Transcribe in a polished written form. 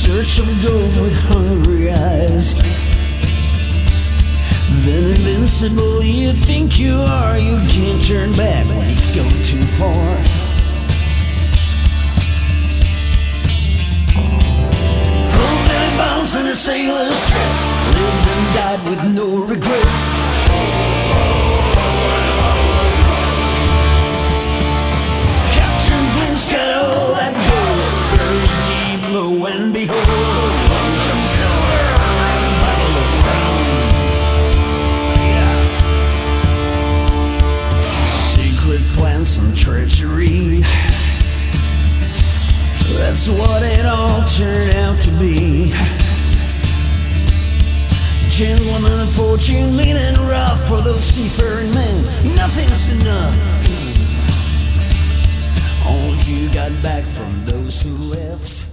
search of gold with hungry eyes. Then invincible you think you are, you can't turn back when it goes too far. Old Billy Bounce in a sailor's dress, lived and died with no regrets. Captain Flint's got all that gold buried deep low, and behold, lunch of silver and a bottle of brown. Secret plans and treachery, that's what it all turned out to be. Gentlemen of fortune, lean and rough, for those seafaring men, nothing's enough. All of you got back from those who left.